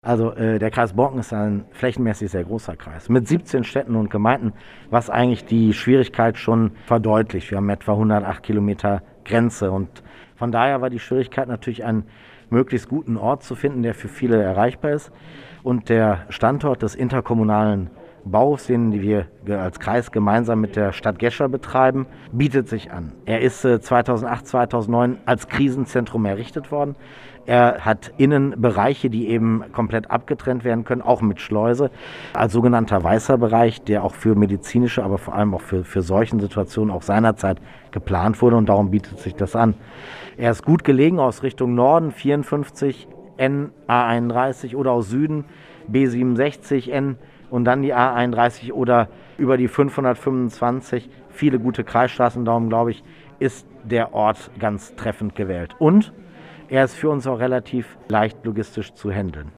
Also der Kreis Borken ist ein flächenmäßig sehr großer Kreis mit 17 Städten und Gemeinden, was eigentlich die Schwierigkeit schon verdeutlicht. Wir haben etwa 108 Kilometer Grenze und von daher war die Schwierigkeit natürlich, einen möglichst guten Ort zu finden, der für viele erreichbar ist. Und der Standort des interkommunalen Baus, den wir als Kreis gemeinsam mit der Stadt Gescher betreiben, bietet sich an. Er ist 2008, 2009 als Krisenzentrum errichtet worden. Er hat Innenbereiche, die eben komplett abgetrennt werden können, auch mit Schleuse, als sogenannter weißer Bereich, der auch für medizinische, aber vor allem auch für solchen Situationen auch seinerzeit geplant wurde und darum bietet sich das an. Er ist gut gelegen aus Richtung Norden, 54 N, A31 oder aus Süden, B67 N und dann die A31 oder über die 525, viele gute Kreisstraßen, darum glaube ich, ist der Ort ganz treffend gewählt. Und er ist für uns auch relativ leicht logistisch zu handeln.